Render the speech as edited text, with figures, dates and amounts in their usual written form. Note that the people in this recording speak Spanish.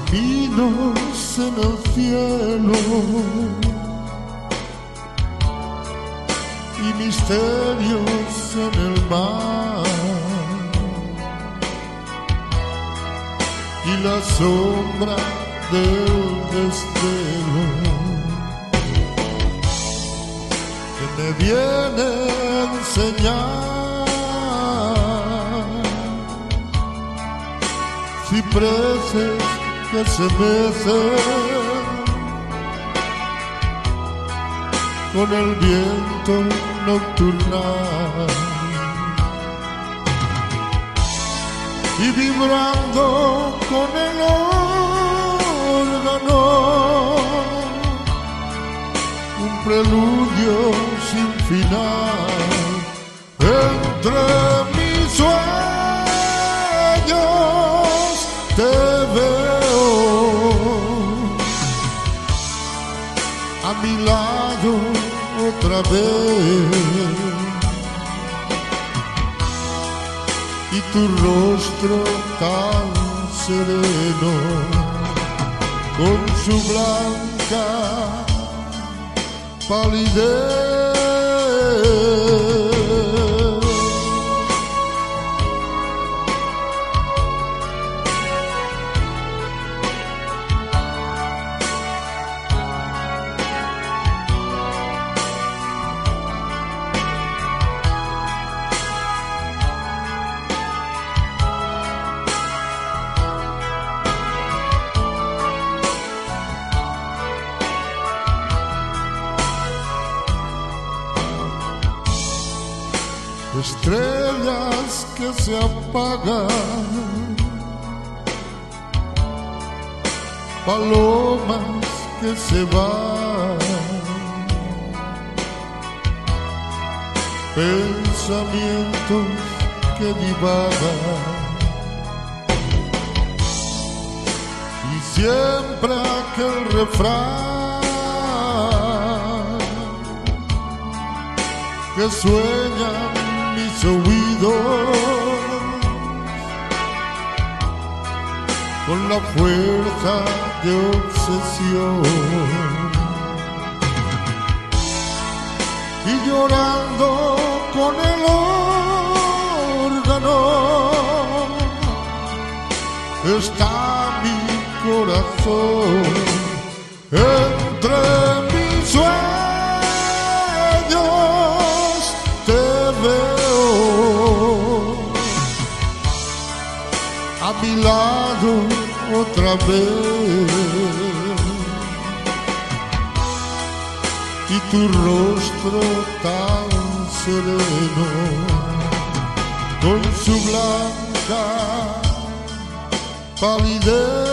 caminos en el cielo y misterios en el mar, y la sombra del destino que me viene a enseñar cipreses que se mecen con el viento nocturnal y vibrando con el órgano un preludio sin final. Entre mis sueños te veo, a mi lado otra vez, y tu rostro tan sereno con su blanca palidez. Estrellas que se apagan, palomas que se van, pensamientos que divagan, y siempre aquel refrán que sueña mis oídos con la fuerza de obsesión, y llorando con el órgano está mi corazón. Entre mis sueños te veo, a mi lado otra vez, y tu rostro tan sereno con su blanca palidez.